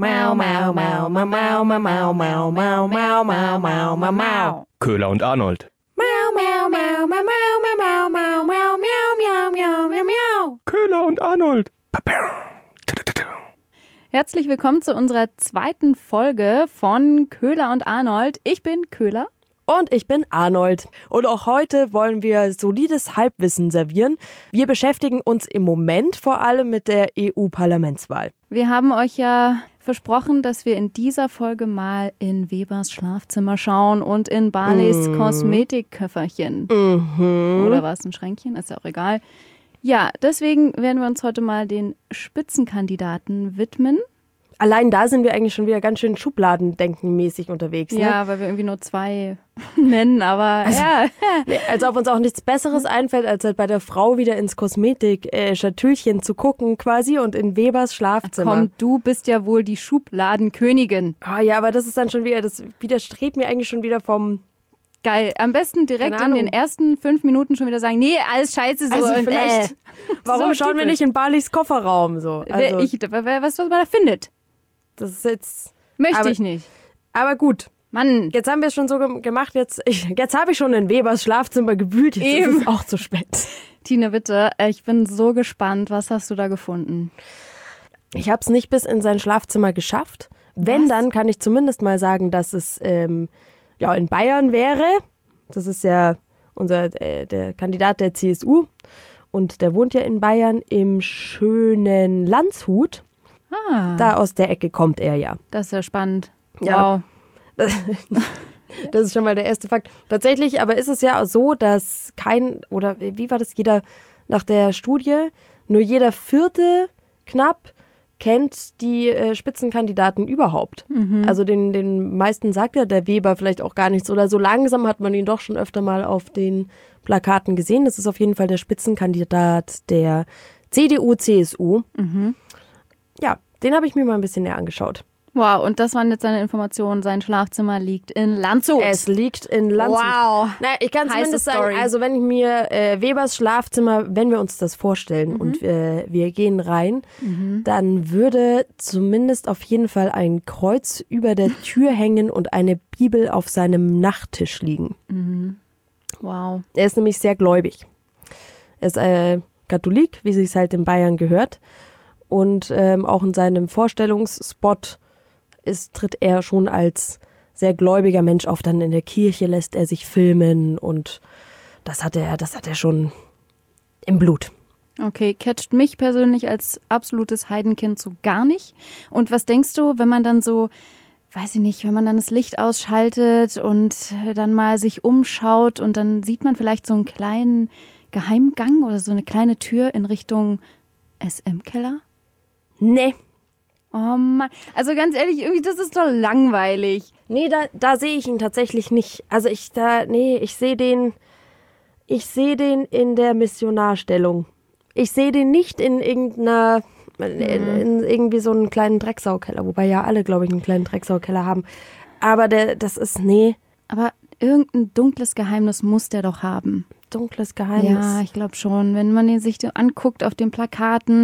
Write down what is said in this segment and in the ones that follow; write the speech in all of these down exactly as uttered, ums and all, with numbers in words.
Mau, mau, mau, mau, mau, mau, mau, mau, mau, mau, mau, mau, mau, mau. Köhler und Arnold. Mau, mau, mau, mau, mau, mau, mau, mau, mau, miau, miau, miau, miau. Köhler und Arnold. Herzlich willkommen zu unserer zweiten Folge von Köhler und Arnold. Ich bin Köhler. Und ich bin Arnold. Und auch heute wollen wir solides Halbwissen servieren. Wir beschäftigen uns im Moment vor allem mit der E U-Parlamentswahl. Wir haben euch ja versprochen, dass wir in dieser Folge mal in Webers Schlafzimmer schauen und in Barleys mm. Kosmetikköfferchen. Mhm. Oder war es ein Schränkchen? Ist ja auch egal. Ja, deswegen werden wir uns heute mal den Spitzenkandidaten widmen. Allein da sind wir eigentlich schon wieder ganz schön schubladendenkenmäßig unterwegs. Ne? Ja, weil wir irgendwie nur zwei nennen, aber also, ja. Als ob uns auch nichts Besseres einfällt, als halt bei der Frau wieder ins Kosmetik-Schatüllchen äh, zu gucken quasi und in Webers Schlafzimmer. Komm, du bist ja wohl die Schubladenkönigin. Oh ja, aber das ist dann schon wieder, das widerstrebt mir eigentlich schon wieder vom... Geil, am besten direkt in den ersten fünf Minuten schon wieder sagen, nee, alles scheiße so. Also und vielleicht, äh, warum so schauen wir nicht in Barleys Kofferraum so? Also, ich, was, was man da findet. Das ist jetzt... Möchte aber, ich nicht. Aber gut. Mann. Jetzt haben wir es schon so ge- gemacht, jetzt, ich, jetzt habe ich schon in Webers Schlafzimmer gewühlt, jetzt Eben. ist es auch zu spät. Tina, bitte, ich bin so gespannt, was hast du da gefunden? Ich habe es nicht bis in sein Schlafzimmer geschafft. Wenn, was? dann kann ich zumindest mal sagen, dass es ähm, ja, in Bayern wäre. Das ist ja unser äh, der Kandidat der C S U und der wohnt ja in Bayern im schönen Landshut. Ah, Da aus der Ecke kommt er ja. das ist ja spannend. Ja. Wow. Das ist schon mal der erste Fakt. Tatsächlich aber ist es ja so, dass kein, oder wie war das, jeder nach der Studie, nur jeder Vierte knapp kennt die äh, Spitzenkandidaten überhaupt. Mhm. Also den, den meisten sagt ja der Weber vielleicht auch gar nichts. Oder so langsam hat man ihn doch schon öfter mal auf den Plakaten gesehen. Das ist auf jeden Fall der Spitzenkandidat der C D U C S U. Mhm. Ja, den habe ich mir mal ein bisschen näher angeschaut. Wow, und das waren jetzt seine Informationen. Sein Schlafzimmer liegt in Landshut. Es liegt in Landshut. Wow. Na, ich kann Heiße zumindest sagen, Story. also wenn ich mir äh, Webers Schlafzimmer, wenn wir uns das vorstellen Mhm. und äh, wir gehen rein, mhm. dann würde zumindest auf jeden Fall ein Kreuz über der Tür hängen und eine Bibel auf seinem Nachttisch liegen. Mhm. Wow. Er ist nämlich sehr gläubig. Er ist äh, Katholik, wie es halt in Bayern gehört. Und ähm, auch in seinem Vorstellungsspot ist, tritt er schon als sehr gläubiger Mensch auf. Dann in der Kirche lässt er sich filmen und das hat er, das hat er schon im Blut. Okay, catcht mich persönlich als absolutes Heidenkind so gar nicht. Und was denkst du, wenn man dann so, weiß ich nicht, wenn man dann das Licht ausschaltet und dann mal sich umschaut und dann sieht man vielleicht so einen kleinen Geheimgang oder so eine kleine Tür in Richtung S M-Keller? Nee. Oh Mann, also ganz ehrlich, irgendwie, das ist doch langweilig. Nee, da, da sehe ich ihn tatsächlich nicht. Also ich da, nee, ich sehe den, ich sehe den in der Missionarstellung. Ich sehe den nicht in irgendeiner, in, in irgendwie so einen kleinen Drecksaukeller, wobei ja alle, glaube ich, einen kleinen Drecksaukeller haben. Aber der, das ist, nee, Aber irgendein dunkles Geheimnis muss der doch haben. dunkles Geheimnis. Ja, ich glaube schon. Wenn man ihn sich anguckt auf den Plakaten,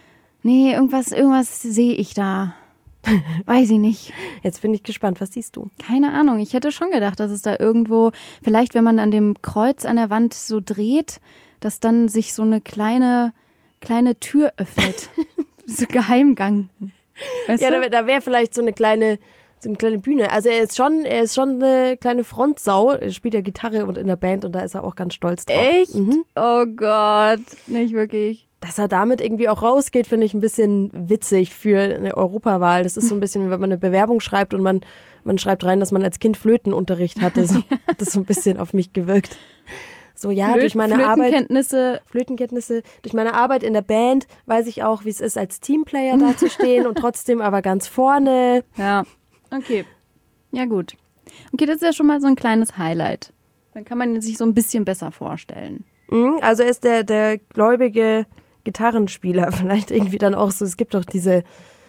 nee, irgendwas, irgendwas sehe ich da. Weiß ich nicht. Jetzt bin ich gespannt, was siehst du? Keine Ahnung. Ich hätte schon gedacht, dass es da irgendwo, vielleicht wenn man an dem Kreuz an der Wand so dreht, dass dann sich so eine kleine, kleine Tür öffnet. So Geheimgang. Weißt Ja, du? da, da wäre vielleicht so eine kleine, so eine kleine Bühne. Also er ist schon, er ist schon eine kleine Frontsau. Er spielt ja Gitarre und in der Band und da ist er auch ganz stolz drauf. Echt? Mhm. Oh Gott. Nicht wirklich. Dass er damit irgendwie auch rausgeht, finde ich ein bisschen witzig für eine Europawahl. Das ist so ein bisschen, wie wenn man eine Bewerbung schreibt und man, man schreibt rein, dass man als Kind Flötenunterricht hatte. So, hat das so ein bisschen auf mich gewirkt. So, ja, Flöt- durch meine Arbeit, Flötenkenntnisse. Flötenkenntnisse, durch meine Arbeit in der Band weiß ich auch, wie es ist, als Teamplayer da zu stehen und trotzdem aber ganz vorne. Ja. Okay. Ja, gut. Okay, das ist ja schon mal so ein kleines Highlight. Dann kann man ihn sich so ein bisschen besser vorstellen. Mhm, also er ist der, der gläubige Gitarrenspieler. Vielleicht irgendwie dann auch so, es gibt doch diese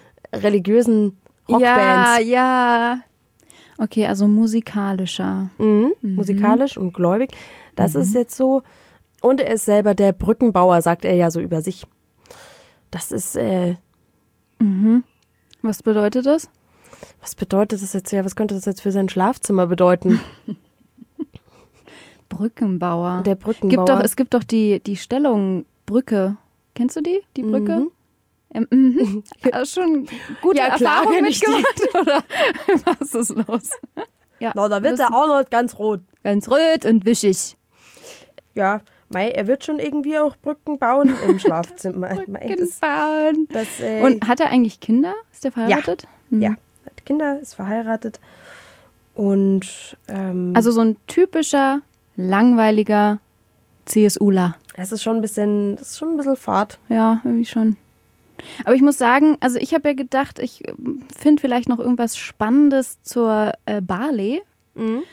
religiösen Ja, Rockbands. ja. Okay, also musikalischer. Mhm, musikalisch und gläubig. Das ist jetzt so. Und er ist selber der Brückenbauer, sagt er ja so über sich. Das ist, äh, Was bedeutet das? Was bedeutet das jetzt? Ja, was könnte das jetzt für sein Schlafzimmer bedeuten? Brückenbauer. Der Brückenbauer. Gibt doch, es gibt doch die, die Stellung Brücke. Kennst du die, die Brücke? Mhm. Ähm, mhm. Hast du schon gute Ja, klar, Erfahrungen kenn ich die. mitgemacht? Oder was ist los? Ja, Na, da wird der Arnold ganz rot. ganz rot und wischig. Ja, Mei, er wird schon irgendwie auch Brücken bauen im Schlafzimmer. Mei, das, Bauen. das, äh, Und hat er eigentlich Kinder? Ist der verheiratet? Mhm. ja, er hat Kinder, ist verheiratet. Und ähm, Also so ein typischer, langweiliger CSUler. es ist schon ein bisschen, das ist schon ein bisschen Fahrt. Ja, irgendwie schon. Aber ich muss sagen, also ich habe ja gedacht, ich finde vielleicht noch irgendwas Spannendes zur äh, Barley. Mhm.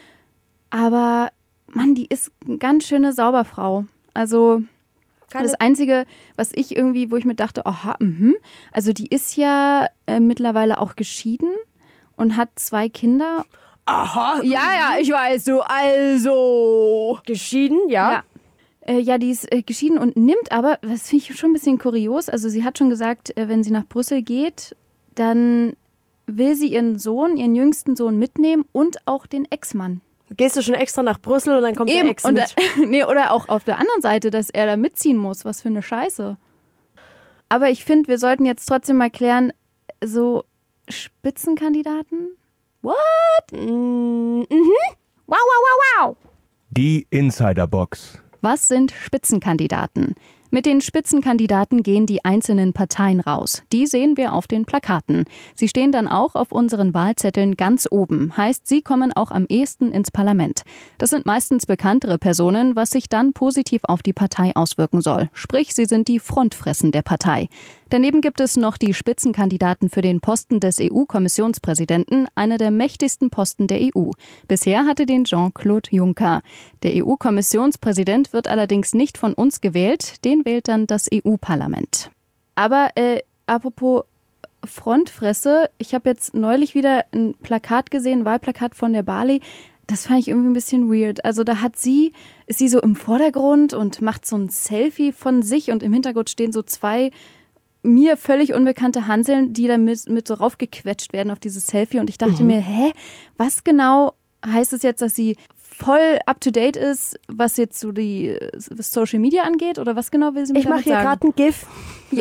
Aber Mann, die ist eine ganz schöne Sauberfrau. Also Keine- das Einzige, was ich irgendwie, wo ich mir dachte, aha, mhm. Also die ist ja äh, mittlerweile auch geschieden und hat zwei Kinder. Aha. Ja, ja, ich weiß, du, also. Geschieden, ja. Ja. Äh, ja, die ist äh, geschieden und nimmt aber, das finde ich schon ein bisschen kurios, also sie hat schon gesagt, äh, wenn sie nach Brüssel geht, dann will sie ihren Sohn, ihren jüngsten Sohn mitnehmen und auch den Ex-Mann. Gehst du schon extra nach Brüssel und dann kommt der Ex und, mit. äh, nee, oder auch auf der anderen Seite, dass er da mitziehen muss. Was für eine Scheiße. Aber ich finde, wir sollten jetzt trotzdem mal klären, so Spitzenkandidaten? What? Mhm. Wow, wow, wow, wow. Die Insiderbox. Was sind Spitzenkandidaten? Mit den Spitzenkandidaten gehen die einzelnen Parteien raus. Die sehen wir auf den Plakaten. Sie stehen dann auch auf unseren Wahlzetteln ganz oben. Heißt, sie kommen auch am ehesten ins Parlament. Das sind meistens bekanntere Personen, was sich dann positiv auf die Partei auswirken soll. Sprich, sie sind die Frontfressen der Partei. Daneben gibt es noch die Spitzenkandidaten für den Posten des E U-Kommissionspräsidenten, einer der mächtigsten Posten der E U. Bisher hatte den Jean-Claude Juncker. Der E U-Kommissionspräsident wird allerdings nicht von uns gewählt, den wählt dann das E U-Parlament. Aber äh, apropos Frontfresse, ich habe jetzt neulich wieder ein Plakat gesehen, ein Wahlplakat von der Barley. Das fand ich irgendwie ein bisschen weird. Also da hat sie, ist sie so im Vordergrund und macht so ein Selfie von sich und im Hintergrund stehen so zwei mir völlig unbekannte Hanseln, die da mit, mit so raufgequetscht werden auf dieses Selfie. Und ich dachte Mhm. mir, hä, was genau heißt es jetzt, dass sie voll up-to-date ist, was jetzt so die äh, Social Media angeht? Oder was genau will sie mir Ich mache damit hier sagen? gerade ein GIF. Ja.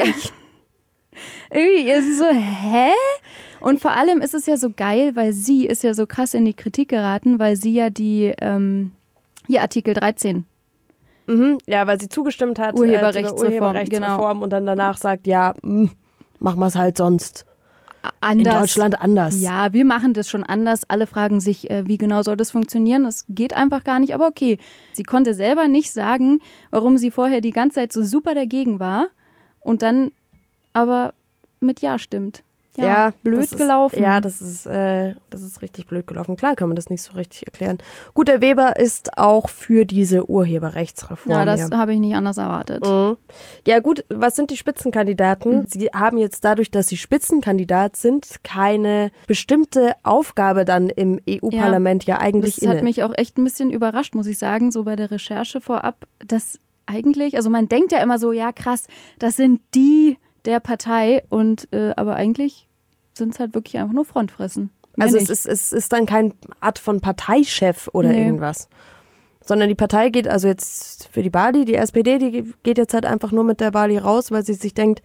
Irgendwie ist es so, hä? Und vor allem ist es ja so geil, weil sie ist ja so krass in die Kritik geraten, weil sie ja die, ähm, hier Artikel dreizehn. Mhm. Ja, weil sie zugestimmt hat. Urheberrechtsreform, äh, zur Urheberrechtsreform und dann danach sagt, ja, mh, machen wir es halt sonst. Anders. In Deutschland anders. Ja, wir machen das schon anders. Alle fragen sich, äh, wie genau soll das funktionieren? Es geht einfach gar nicht, aber okay. Sie konnte selber nicht sagen, warum sie vorher die ganze Zeit so super dagegen war und dann aber mit Ja stimmt. Ja, Ja, blöd das ist, gelaufen. Ja, das ist, äh, das ist richtig blöd gelaufen. Klar kann man das nicht so richtig erklären. Gut, der Weber ist auch für diese Urheberrechtsreform. Ja, das hier. habe ich nicht anders erwartet. Mhm. Ja gut, was sind die Spitzenkandidaten? Mhm. Sie haben jetzt dadurch, dass sie Spitzenkandidat sind, keine bestimmte Aufgabe dann im E U-Parlament ja, eigentlich Das inne. hat mich auch echt ein bisschen überrascht, muss ich sagen, so bei der Recherche vorab, dass eigentlich, also man denkt ja immer so, ja krass, das sind die der Partei und äh, aber eigentlich sind es halt wirklich einfach nur Frontfressen. Mehr Also es nicht. ist, es ist dann kein Art von Parteichef oder Nee. irgendwas. Sondern die Partei geht, also jetzt für die Bali, die S P D, die geht jetzt halt einfach nur mit der Bali raus, weil sie sich denkt,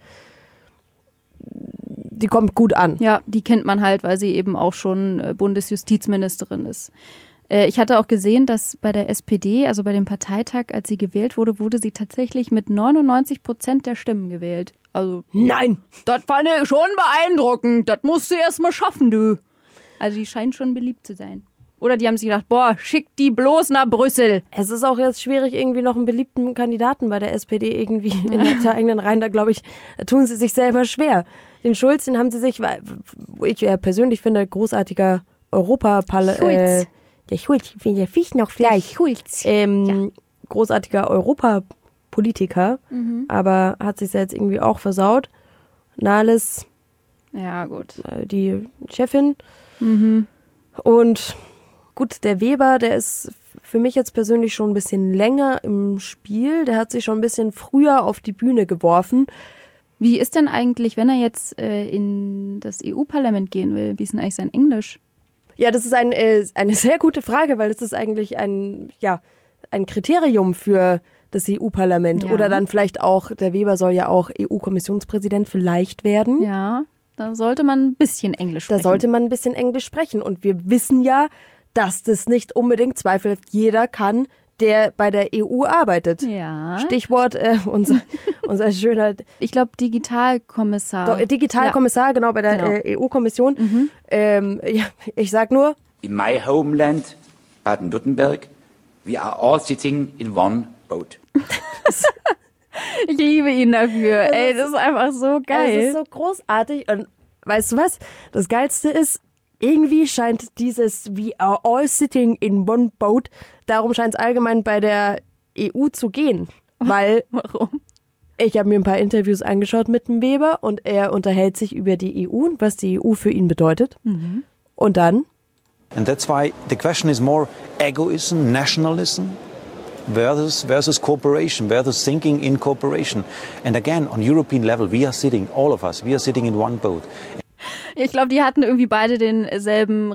die kommt gut an. Ja, die kennt man halt, weil sie eben auch schon äh, Bundesjustizministerin ist. Äh, ich hatte auch gesehen, dass bei der S P D, also bei dem Parteitag, als sie gewählt wurde, wurde sie tatsächlich mit neunundneunzig Prozent der Stimmen gewählt. Also, Nein! das fand ich schon beeindruckend. Das musst du erst mal schaffen, du. Also, die scheint schon beliebt zu sein. Oder die haben sich gedacht, boah, schick die bloß nach Brüssel. Es ist auch jetzt schwierig, irgendwie noch einen beliebten Kandidaten bei der S P D irgendwie in der eigenen Reihen. Da glaube ich, da tun sie sich selber schwer. Den Schulz, den haben sie sich, weil ich ja persönlich finde, großartiger Europaparlament. Äh, der Schulz, ich finde der Fisch noch Fleisch. Schulz. Ähm, großartiger Europapolitiker, Mhm. aber hat sich jetzt irgendwie auch versaut. Nahles, Ja, gut. äh, die Chefin. Mhm. Und gut, der Weber, der ist für mich jetzt persönlich schon ein bisschen länger im Spiel. Der hat sich schon ein bisschen früher auf die Bühne geworfen. Wie ist denn eigentlich, wenn er jetzt äh, in das E U-Parlament gehen will, wie ist denn eigentlich sein Englisch? Ja, das ist ein, äh, eine sehr gute Frage, weil das ist eigentlich ein, ja, ein Kriterium für das E U-Parlament. Ja. Oder dann vielleicht auch, der Weber soll ja auch E U-Kommissionspräsident vielleicht werden. Ja, da sollte man ein bisschen Englisch Da sprechen. sollte man ein bisschen Englisch sprechen. Und wir wissen ja, dass das nicht unbedingt zweifelhaft jeder kann, der bei der E U arbeitet. Ja. Stichwort äh, unser, unser schöner Ich glaube, Digitalkommissar. Do- Digitalkommissar, genau, bei der Genau. äh, E U-Kommission. Ähm, ja, ich sag nur, In my homeland, Baden-Württemberg, we are all sitting in one boat. Ich liebe ihn dafür. Das Ey, ist- das ist einfach so es geil. ist so großartig. Und weißt du was? Das Geilste ist, irgendwie scheint dieses We are all sitting in one boat, darum scheint es allgemein bei der E U zu gehen. Weil Warum? ich habe mir ein paar Interviews angeschaut mit dem Weber und er unterhält sich über die E U und was die E U für ihn bedeutet. Mhm. Und dann, And that's why the question is more egoism, nationalism, versus, versus cooperation, versus thinking in cooperation. And again, on European level, we are sitting, all of us, we are sitting in one boat. Ich glaube, die hatten irgendwie beide denselben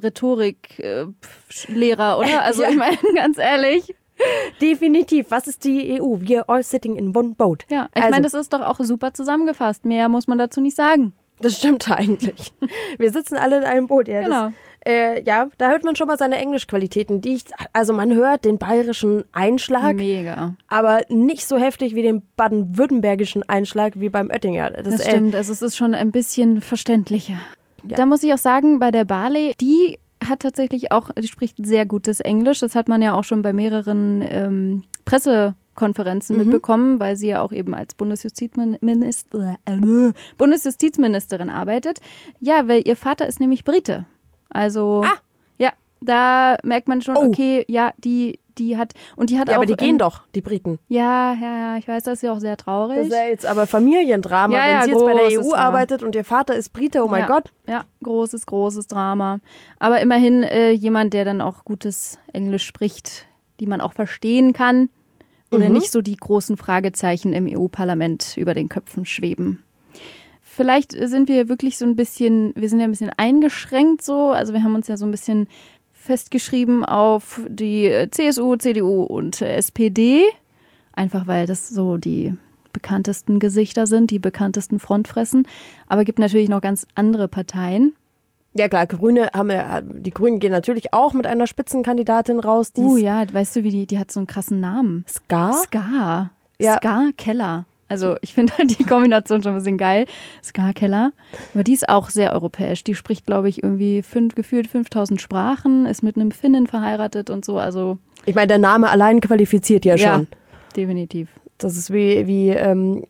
Rhetorik-Lehrer, oder? Also Ja. ich meine, ganz ehrlich. definitiv, was ist die E U? We are all sitting in one boat. Ja, ich Also- meine, das ist doch auch super zusammengefasst. Mehr muss man dazu nicht sagen. Das stimmt eigentlich. Wir sitzen alle in einem Boot. Ja, Genau. das, äh, ja, da hört man schon mal seine Englischqualitäten. Die ich, also man hört den bayerischen Einschlag, Mega. aber nicht so heftig wie den baden-württembergischen Einschlag wie beim Oettinger. Das, Das äh, stimmt, also es ist schon ein bisschen verständlicher. Da muss ich auch sagen, bei der Barley, die hat tatsächlich auch, die spricht sehr gutes Englisch. Das hat man ja auch schon bei mehreren ähm, Pressekonferenzen Mhm. mitbekommen, weil sie ja auch eben als Bundesjustizminister, äh, Bundesjustizministerin arbeitet. Ja, weil ihr Vater ist nämlich Brite. Also, Ah. ja, da merkt man schon, Oh. okay, ja, die, die hat, und die hat ja, auch... aber die gehen ähm, doch, die Briten. Ja, ja, ja, ich weiß, das ist ja auch sehr traurig. Das ist ja jetzt aber Familiendrama, Ja, wenn ja, sie jetzt bei der E großes U Drama. arbeitet und ihr Vater ist Brite, oh mein ja, Gott. Ja, großes, großes Drama. Aber immerhin äh, jemand, der dann auch gutes Englisch spricht, die man auch verstehen kann. Oder Mhm. nicht so die großen Fragezeichen im E U-Parlament über den Köpfen schweben. Vielleicht sind wir wirklich so ein bisschen, wir sind ja ein bisschen eingeschränkt so. Also wir haben uns ja so ein bisschen festgeschrieben auf die C S U, C D U und äh, S P D. Einfach weil das so die bekanntesten Gesichter sind, die bekanntesten Frontfressen. Aber es gibt natürlich noch ganz andere Parteien. Ja klar, Grüne haben ja, die Grünen gehen natürlich auch mit einer Spitzenkandidatin raus. Die Uh, ist ja, weißt du, wie die, die hat so einen krassen Namen. Ska. Ska. Ja. Ska Keller. Also ich finde halt die Kombination schon ein bisschen geil. Ska Keller. Aber die ist auch sehr europäisch. Die spricht, glaube ich, irgendwie fünf, gefühlt fünftausend Sprachen, ist mit einem Finnen verheiratet und so. Also Ich meine, der Name allein qualifiziert ja ja, schon. definitiv. Das ist wie, wie ähm,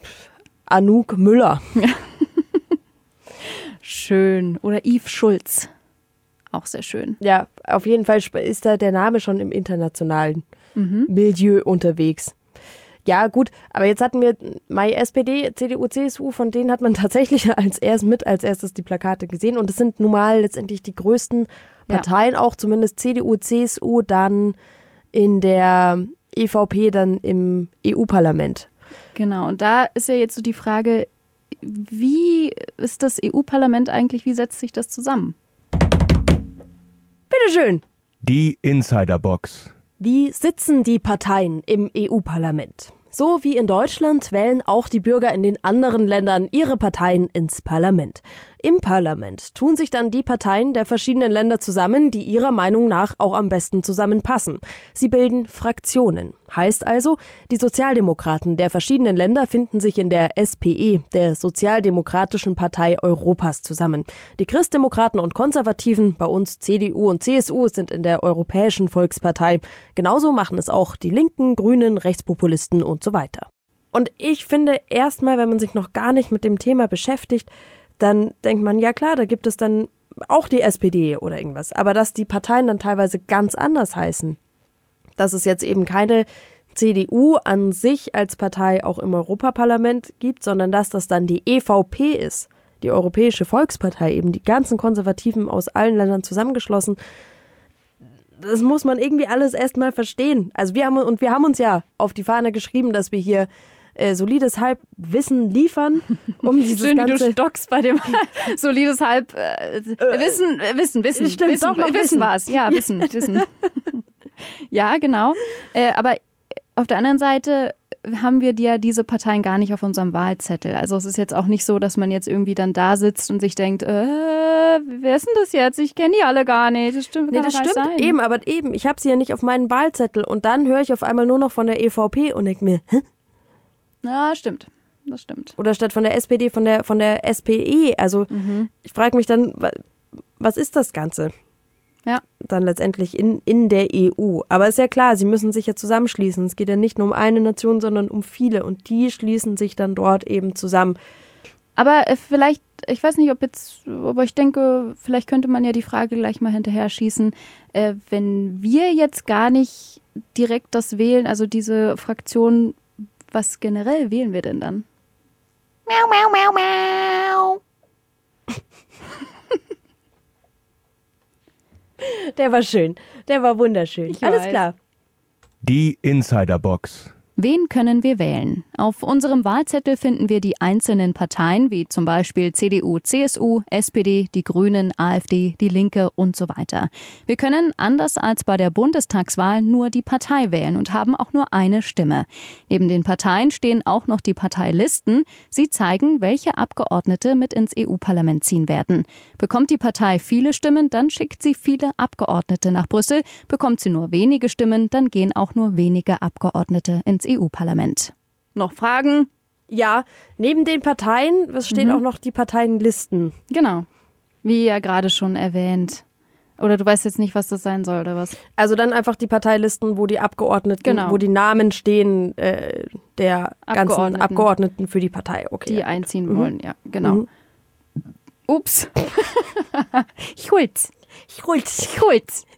Anouk Müller. Schön. Oder Yves Schulz. Auch sehr schön. Ja, auf jeden Fall ist da der Name schon im internationalen Milieu unterwegs. Ja, gut, aber jetzt hatten wir Mai S P D, C D U, C S U, von denen hat man tatsächlich als erst mit als erstes die Plakate gesehen. Und es sind nun mal letztendlich die größten Parteien, auch zumindest C D U, C S U, dann in der E V P, dann im E U-Parlament. Genau. Und da ist ja jetzt so die Frage, wie ist das E U-Parlament eigentlich, wie setzt sich das zusammen? Bitteschön. Die Insiderbox. Wie sitzen die Parteien im E U-Parlament? So wie in Deutschland wählen auch die Bürger in den anderen Ländern ihre Parteien ins Parlament. Im Parlament tun sich dann die Parteien der verschiedenen Länder zusammen, die ihrer Meinung nach auch am besten zusammenpassen. Sie bilden Fraktionen. Heißt also, die Sozialdemokraten der verschiedenen Länder finden sich in der S P E, der Sozialdemokratischen Partei Europas, zusammen. Die Christdemokraten und Konservativen, bei uns C D U und C S U, sind in der Europäischen Volkspartei. Genauso machen es auch die Linken, Grünen, Rechtspopulisten und so weiter. Und ich finde erstmal, wenn man sich noch gar nicht mit dem Thema beschäftigt, dann denkt man, ja klar, da gibt es dann auch die S P D oder irgendwas. Aber dass die Parteien dann teilweise ganz anders heißen, dass es jetzt eben keine C D U an sich als Partei auch im Europaparlament gibt, sondern dass das dann die E V P ist, die Europäische Volkspartei, eben die ganzen Konservativen aus allen Ländern zusammengeschlossen. Das muss man irgendwie alles erstmal verstehen. Also wir haben, und wir haben uns ja auf die Fahne geschrieben, dass wir hier äh, solides Halbwissen liefern, um dieses Schön, wie ganze... du stockst bei dem solides Halb... Äh, Wissen, äh, Wissen, Wissen. Stimmt, Wissen, doch noch Wissen Wissen. war's. Ja, Wissen, Wissen. Ja, genau. Äh, aber auf der anderen Seite haben wir ja diese Parteien gar nicht auf unserem Wahlzettel. Also es ist jetzt auch nicht so, dass man jetzt irgendwie dann da sitzt und sich denkt, äh, wer ist denn das jetzt? Ich kenne die alle gar nicht. Das stimmt, Nee, kann das doch gar stimmt nicht sein. eben, aber eben, ich habe sie ja nicht auf meinen Wahlzettel und dann höre ich auf einmal nur noch von der E V P und denke mir, hä? Ja, stimmt. Das stimmt. Oder statt von der S P D von der von der S P E. Also Mhm. ich frage mich dann, wa- was ist das Ganze? Ja. Dann letztendlich in, in der E U. Aber ist ja klar, sie müssen sich ja zusammenschließen. Es geht ja nicht nur um eine Nation, sondern um viele. Und die schließen sich dann dort eben zusammen. Aber äh, vielleicht, ich weiß nicht, ob jetzt, aber ich denke, vielleicht könnte man ja die Frage gleich mal hinterher schießen, äh, wenn wir jetzt gar nicht direkt das wählen, also diese Fraktion, was generell wählen wir denn dann? Miau, miau, miau, miau. Der war schön. Der war wunderschön. Ich Alles weiß. klar. Die Insiderbox. Wen können wir wählen? Auf unserem Wahlzettel finden wir die einzelnen Parteien, wie zum Beispiel C D U, C S U, S P D, die Grünen, AfD, die Linke und so weiter. Wir können, anders als bei der Bundestagswahl, nur die Partei wählen und haben auch nur eine Stimme. Neben den Parteien stehen auch noch die Parteilisten. Sie zeigen, welche Abgeordnete mit ins E U-Parlament ziehen werden. Bekommt die Partei viele Stimmen, dann schickt sie viele Abgeordnete nach Brüssel. Bekommt sie nur wenige Stimmen, dann gehen auch nur wenige Abgeordnete ins E U-Parlament. Noch Fragen? Ja, neben den Parteien, es stehen auch noch die Parteienlisten. Genau. Wie ja gerade schon erwähnt. Oder du weißt jetzt nicht, was das sein soll, oder was? Also dann einfach die Parteilisten, wo die Abgeordneten, Genau. wo die Namen stehen äh, der ganzen Abgeordneten. Abgeordneten für die Partei. Okay. Die einziehen wollen, ja, genau. Ups. ich hol's. Ich hol's. Ich hol's.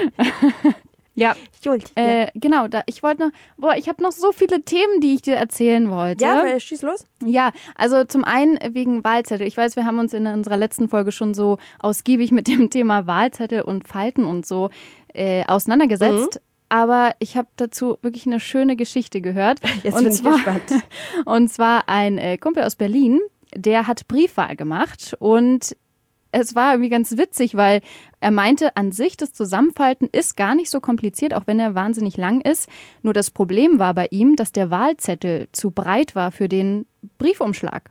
Ja, Ich hol's. äh, genau. Da, ich wollte noch, boah, ich habe noch so viele Themen, die ich dir erzählen wollte. ja, äh, schieß los. Ja, also zum einen wegen Wahlzettel. Ich weiß, wir haben uns in unserer letzten Folge schon so ausgiebig mit dem Thema Wahlzettel und Falten und so äh, auseinandergesetzt. Aber ich habe dazu wirklich eine schöne Geschichte gehört. Jetzt und bin ich zwar, gespannt. Und zwar ein äh, Kumpel aus Berlin, der hat Briefwahl gemacht und es war irgendwie ganz witzig, weil er meinte, an sich das Zusammenfalten ist gar nicht so kompliziert, auch wenn er wahnsinnig lang ist. Nur das Problem war bei ihm, dass der Wahlzettel zu breit war für den Briefumschlag.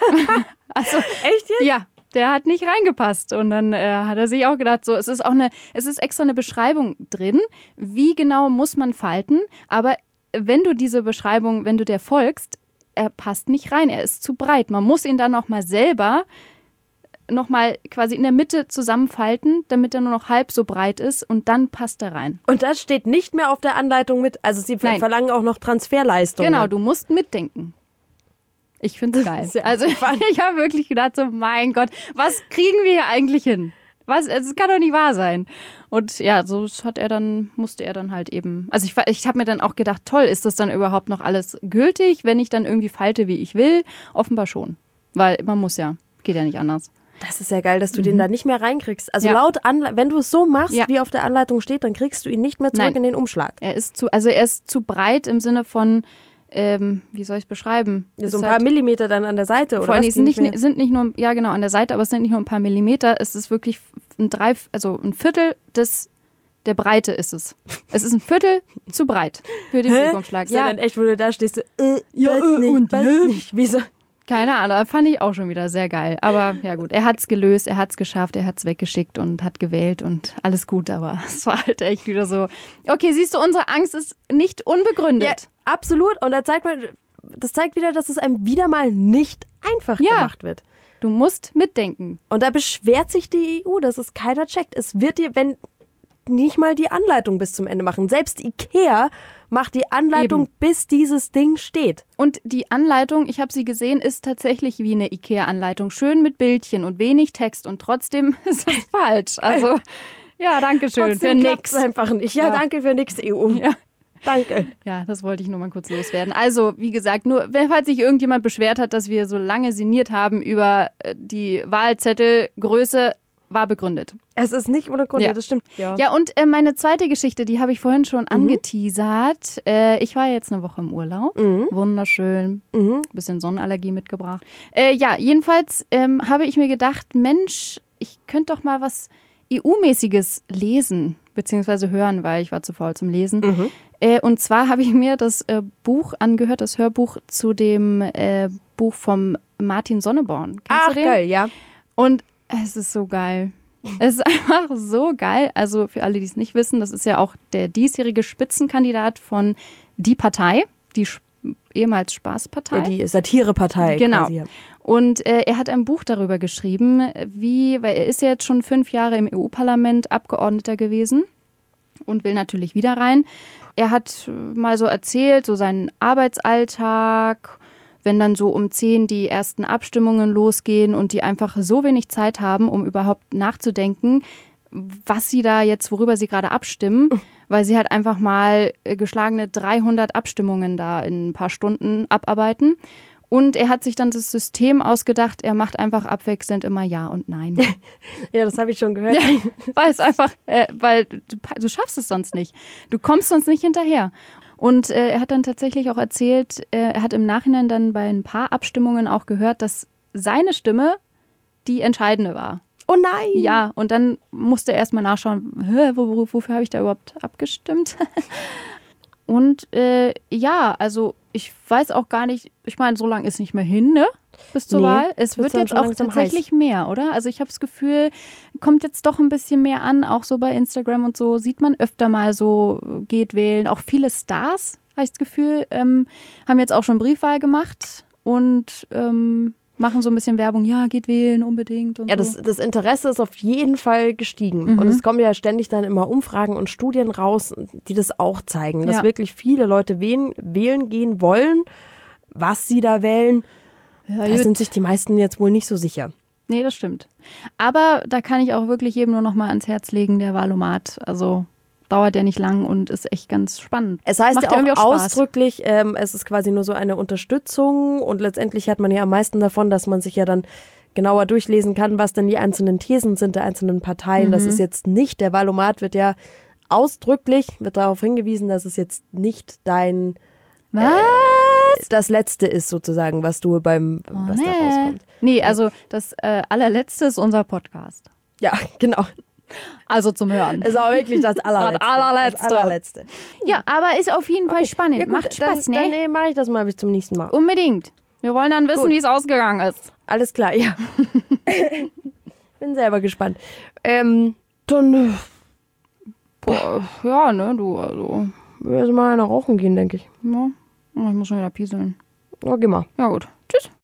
Also Echt jetzt? ja, der hat nicht reingepasst. Und dann äh, hat er sich auch gedacht, so, es ist auch eine, es ist extra eine Beschreibung drin, wie genau muss man falten. Aber wenn du diese Beschreibung, wenn du der folgst, er passt nicht rein, er ist zu breit. Man muss ihn dann nochmal selber nochmal quasi in der Mitte zusammenfalten, damit er nur noch halb so breit ist und dann passt er rein. Und das steht nicht mehr auf der Anleitung mit. Also sie ver- Nein. verlangen auch noch Transferleistungen. Genau, du musst mitdenken. Ich finde es geil. ist ja Also ich, ich habe wirklich gedacht, so mein Gott, was kriegen wir hier eigentlich hin? Was? Es kann doch nicht wahr sein. Und ja, so hat er dann, musste er dann halt eben. Also ich, ich habe mir dann auch gedacht, toll, ist das dann überhaupt noch alles gültig, wenn ich dann irgendwie falte, wie ich will? Offenbar schon. Weil man muss ja, geht ja nicht anders. Das ist ja geil, dass du den da nicht mehr reinkriegst. Also Ja. laut Anle- wenn du es so machst, Ja. wie auf der Anleitung steht, dann kriegst du ihn nicht mehr zurück Nein. in den Umschlag. Er ist zu, also er ist zu breit im Sinne von, ähm, wie soll ich es beschreiben? So Ist ein paar halt- Millimeter dann an der Seite, oder? Vor allem, was? es sind Die nicht, mehr- sind nicht nur, ja genau, an der Seite, aber es sind nicht nur ein paar Millimeter. Es ist wirklich ein drei, also ein Viertel des, der Breite ist es. Es ist ein Viertel zu breit für den Hä? Briefumschlag. Ist ja dann echt, wo du da stehst, so, äh, Ja, weiß äh, nicht, und weiß hä? nicht. Wieso? Keine Ahnung, fand ich auch schon wieder sehr geil. Aber ja gut, er hat es gelöst, er hat es geschafft, er hat es weggeschickt und hat gewählt und alles gut. Aber es war halt echt wieder so, okay, siehst du, unsere Angst ist nicht unbegründet. Ja, absolut. Und da zeigt man, das zeigt wieder, dass es einem wieder mal nicht einfach Ja. gemacht wird. Du musst mitdenken. Und da beschwert sich die E U, dass es keiner checkt. Es wird dir, wenn nicht mal die Anleitung bis zum Ende machen. Selbst Ikea macht die Anleitung, Eben. bis dieses Ding steht. Und die Anleitung, ich habe sie gesehen, ist tatsächlich wie eine Ikea-Anleitung. Schön mit Bildchen und wenig Text und trotzdem ist es falsch. Also, ja, danke schön. Für Trotzdem nix. klappt's einfach nicht. Ja, Ja. danke für nix, E U. Ja. Danke. Ja, das wollte ich nur mal kurz loswerden. Also, wie gesagt, nur, wenn- falls sich irgendjemand beschwert hat, dass wir so lange sinniert haben über äh, die Wahlzettelgröße, war begründet. Es ist nicht ohne Grund, Ja. ja, das stimmt. Ja. Ja, und äh, meine zweite Geschichte, die habe ich vorhin schon angeteasert. Äh, ich war jetzt eine Woche im Urlaub. Mhm. Wunderschön. Mhm. Bisschen Sonnenallergie mitgebracht. Äh, ja, jedenfalls ähm, habe ich mir gedacht, Mensch, ich könnte doch mal was E U-mäßiges lesen, beziehungsweise hören, weil ich war zu faul zum Lesen. Mhm. Äh, und zwar habe ich mir das äh, Buch angehört, das Hörbuch zu dem äh, Buch vom Martin Sonneborn. Kennst Ach, du den? geil, ja. Und es ist so geil. Es ist einfach so geil. Also für alle, die es nicht wissen, das ist ja auch der diesjährige Spitzenkandidat von Die Partei, die Sch- ehemals Spaßpartei. Ja, die Satirepartei. Genau. Quasi, ja. Und äh, er hat ein Buch darüber geschrieben, wie, weil er ist ja jetzt schon fünf Jahre im E U-Parlament Abgeordneter gewesen und will natürlich wieder rein. Er hat mal so erzählt, so seinen Arbeitsalltag, wenn dann so um zehn die ersten Abstimmungen losgehen und die einfach so wenig Zeit haben, um überhaupt nachzudenken, was sie da jetzt, worüber sie gerade abstimmen, weil sie halt einfach mal äh, geschlagene dreihundert Abstimmungen da in ein paar Stunden abarbeiten. Und er hat sich dann das System ausgedacht, er macht einfach abwechselnd immer Ja und Nein. Ja, das habe ich schon gehört. Ja, weil es einfach, äh, weil du, du schaffst es sonst nicht. Du kommst sonst nicht hinterher. Und äh, er hat dann tatsächlich auch erzählt, äh, er hat im Nachhinein dann bei ein paar Abstimmungen auch gehört, dass seine Stimme die entscheidende war. Oh nein! Ja, und dann musste er erstmal nachschauen, hä, wo, wo, wofür habe ich da überhaupt abgestimmt? Und äh, ja, also ich weiß auch gar nicht, ich meine, so lange ist nicht mehr hin, ne? Bis zur Nee, Wahl. Es wird wird dann jetzt schon auch langsam tatsächlich mehr, oder? Also ich habe das Gefühl, kommt jetzt doch ein bisschen mehr an, auch so bei Instagram und so, sieht man öfter mal so, geht wählen. Auch viele Stars, habe ich das Gefühl, ähm, haben jetzt auch schon Briefwahl gemacht und ähm, machen so ein bisschen Werbung, ja, geht wählen unbedingt und Ja, so. das, das Interesse ist auf jeden Fall gestiegen. Mhm. Und es kommen ja ständig dann immer Umfragen und Studien raus, die das auch zeigen, dass Ja. wirklich viele Leute wählen, wählen gehen wollen. Was sie da wählen, Ja, da gut. sind sich die meisten jetzt wohl nicht so sicher. Nee, das stimmt. Aber da kann ich auch wirklich jedem nur noch mal ans Herz legen, der Valomat. Also dauert ja nicht lang und ist echt ganz spannend. Es heißt Macht ja irgendwie auch auch Spaß. ausdrücklich, ähm, es ist quasi nur so eine Unterstützung und letztendlich hat man ja am meisten davon, dass man sich ja dann genauer durchlesen kann, was denn die einzelnen Thesen sind der einzelnen Parteien. Mhm. Das ist jetzt nicht, der Valomat wird ja ausdrücklich, wird darauf hingewiesen, dass es jetzt nicht dein, Was? das Letzte ist sozusagen, was du beim, was da nee. rauskommt. Nee, also das äh, allerletzte ist unser Podcast. Ja, genau. Also zum Hören. Ist auch wirklich das allerletzte. Das allerletzte. Das allerletzte. Ja, aber ist auf jeden Fall spannend. Ja, gut, Macht Spaß, dann, ne? Dann nee, mache ich das mal bis zum nächsten Mal. Unbedingt. Wir wollen dann wissen, Gut. wie es ausgegangen ist. Alles klar, ja. Bin selber gespannt. Ähm, dann äh, Boah, ja, ne, du, also. wir erst mal eine rauchen gehen, denke ich. Ja, ich muss schon wieder pieseln. Ja, geh mal. Ja, gut. Tschüss.